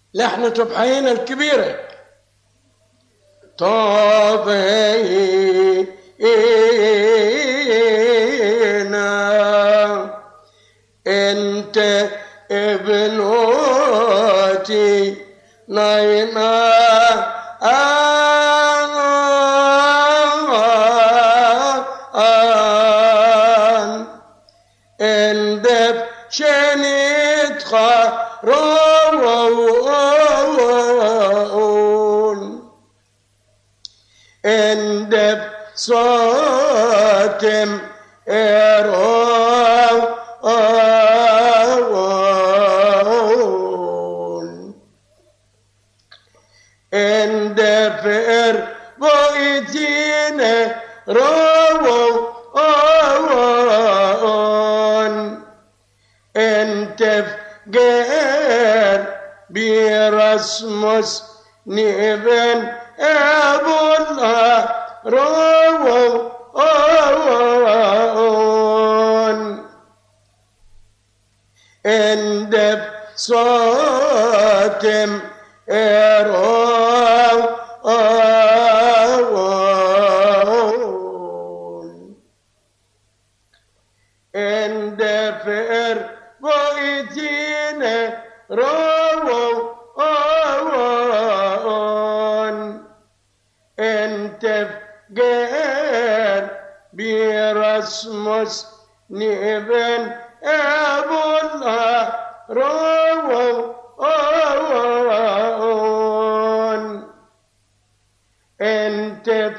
لحن تبحينا الكبيرة طابينا انت ابنوتي ناينا اندب شنيت خارون اندب صوتم ايرون اندب بويتين روون انت فقر برسمس نبن ابو الله روون اندب صوتم ايرون اندفر بويتين روون انت فقر برسمس نبن ابو الله روون انت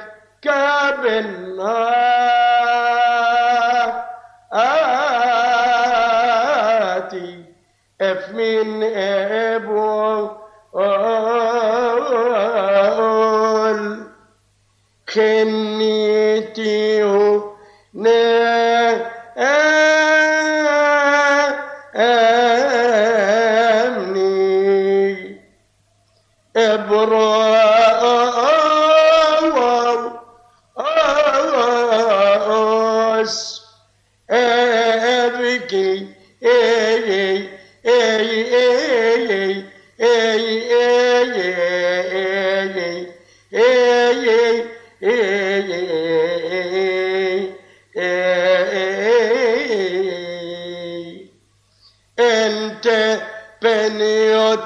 كابناتي اف من ابو خنيتي امني ابراس ابكي اي اي اي انت بنيوت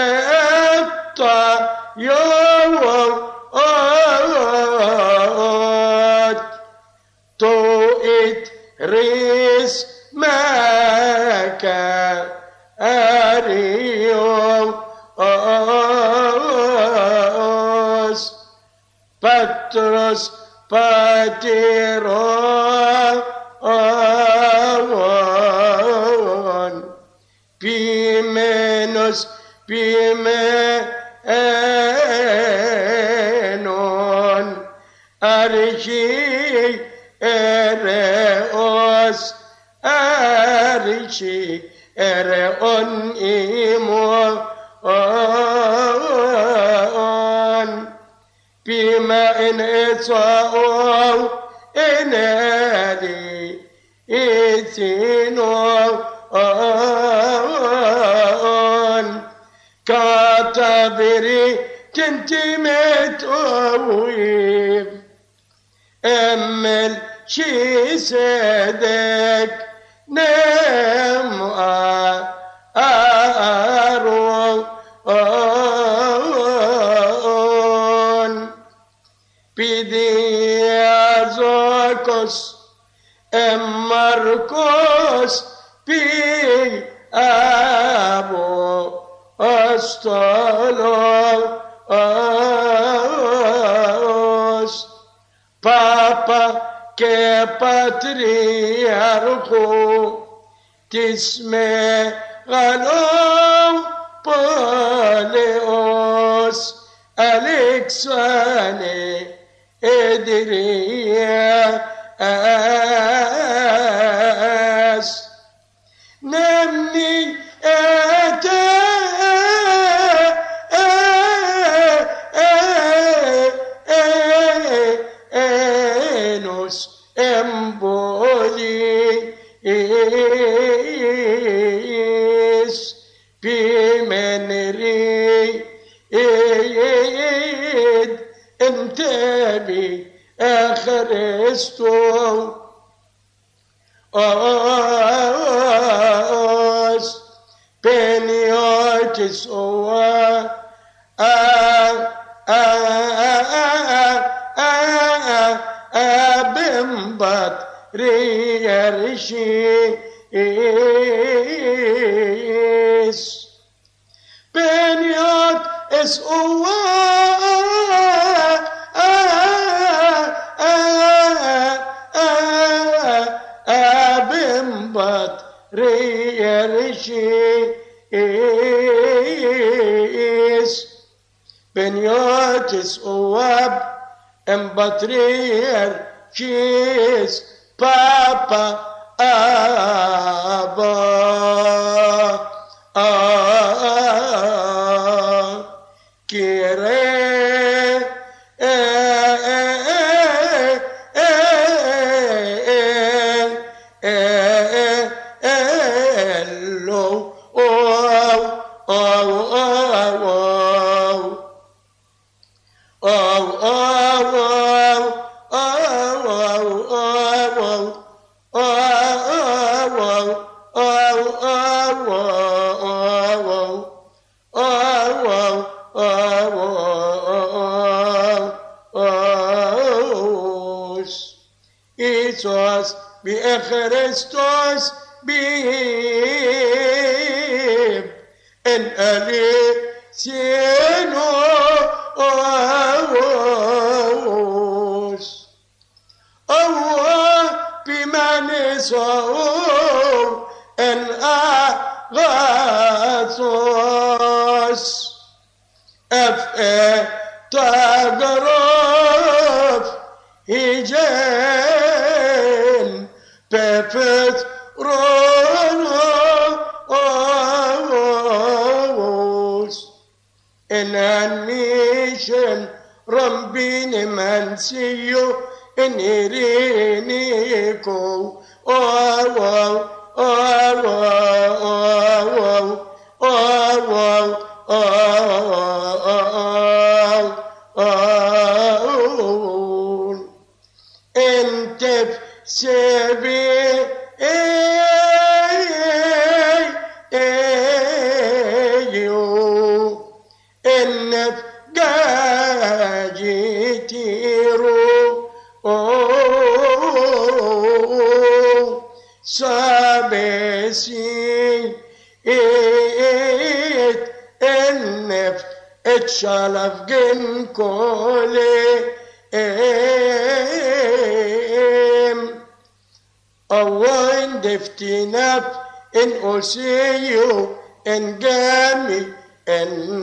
اتا يوم توئت ريس ماكا اريوم بطرس باتيرون بيمنوس بيمنون أرشي إرئوس أرشي إرئون إيمون بما إن إصاؤوا إنادي إثنون كاتبري تنتمت أويب أمل شي سدك نم أرون بيديازوكوس أماركوس بي أبو أستولوس بابا كباتريارخو تسمى غلو بوليوس ألكساني إدريا أس نمني أنوس أمبولي إس بمنري انتبه اخرستو اوس بنيوتس اوه بمبات ريرشيس بنيوت اس بمبات ريرشيس بنيوتس اواب امباترير شيس بابا ابا كيري لو Isos بإخرستوس بيب إن ألي سينو أوس أو بمن صوم إن أغاثوس أفئ تغرف هجين بفت رونوس إن الميشن ربين منسيو إن إرينيكو انت سبي انك جاجيتيرو سابسي انف اتشالف جن كولي أوين دفتناف إن أسيو إن جامي إن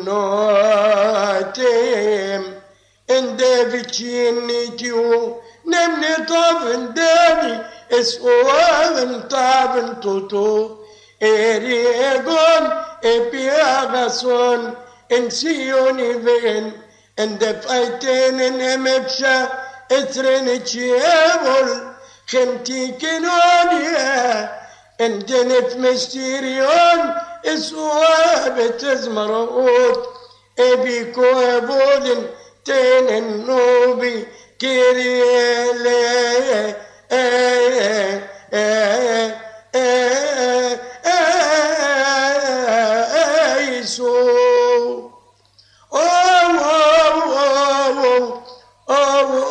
نوتيم إن دفتشينيتيو نمني طابن داني اسوان طابن توتو إريغون إبياغسون إن سيوني بين إن دفايتين إن أمبشا إثرين تشيبول خمتي كنونيا إن دنف مستيريون إسوا بتزمرؤوت إبيكو أبولن تين النوبي كيريالي أيسو